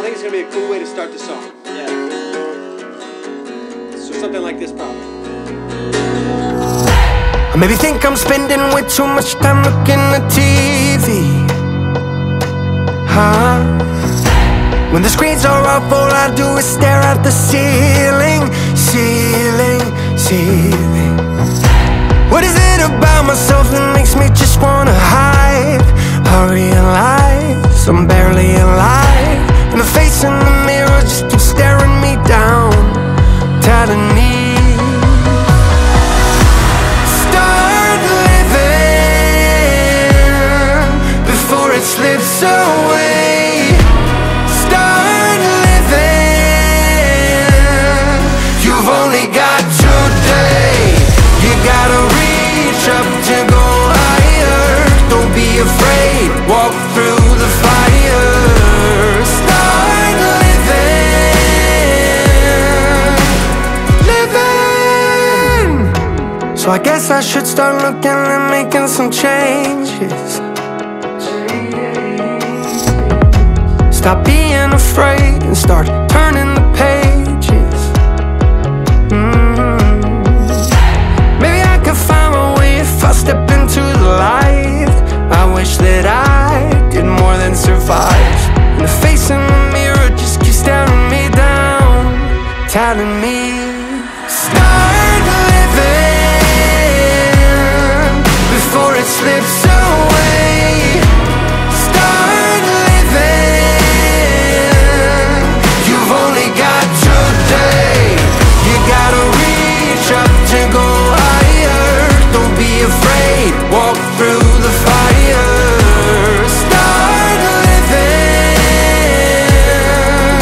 think it's gonna be a cool way to start the song. Yeah. So something like this probably. I maybe think I'm spending way too much time looking at TV. When the screens are off, all I do is stare at the ceiling. What is it about myself that makes me just wanna hide? I realize I'm barely alive, and the face in the mirror just keeps staring me down, telling me start living before it slips away. Start living, you've only got today. You gotta reach up to go higher. Don't be afraid, walk through the fire. Start living. So I guess I should start looking and making some changes. Stop being afraid and start turning the pages. Maybe I could find my way if I step into the light. I wish that I did more than survive, and the face in the mirror just keeps staring me down, telling me start living before it slips away. Start living, you've only got today. You gotta reach up to go higher. Don't be afraid, walk through the fire. Start living,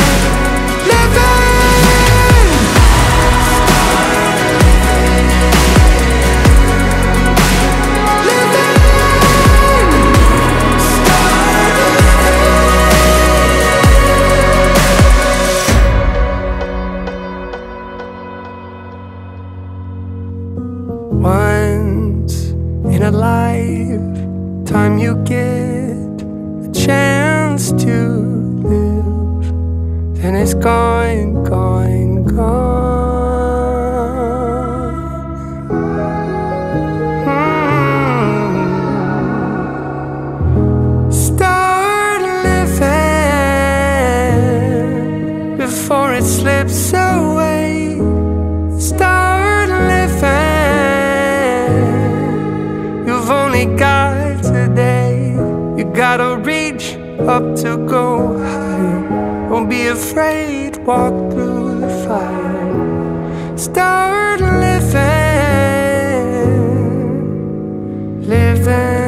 once in a lifetime you get a chance to live, then it's gone, gone, gone. Start living before it slips away. Start living, you've only got today. You gotta reach up to go higher. Don't be afraid, walk through the fire. Start living, living.